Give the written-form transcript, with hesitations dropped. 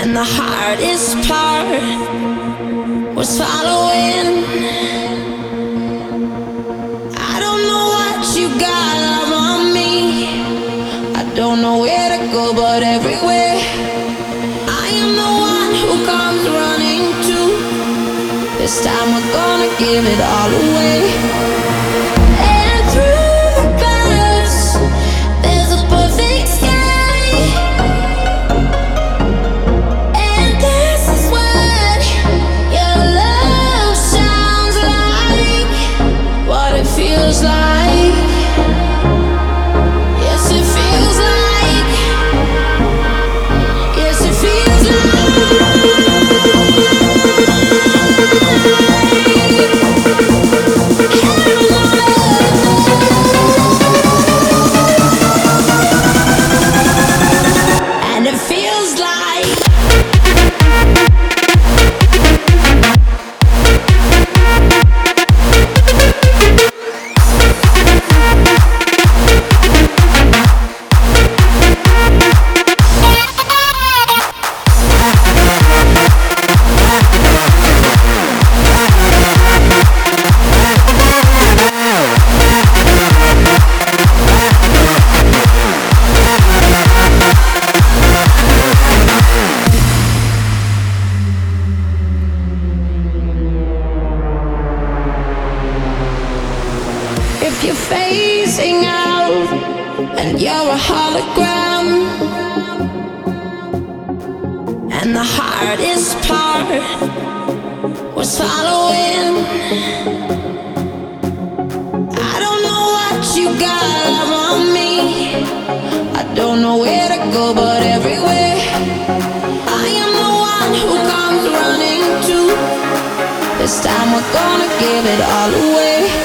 And the hardest part was following. I don't know what you got up on me. I don't know where to go, but everywhere. I am the one who comes running to. This time we're gonna give it all away. And through the clouds, there's a perfect sky. And this is what your love sounds like. What it feels like. Yes, it feels like. Yes, it feels like. And it feels like. If you're phasing out and you're a hologram, and the hardest part was following. I don't know what you got up on me. I don't know where to go, but everywhere. I am the one who comes running to. This time we're gonna give it all away.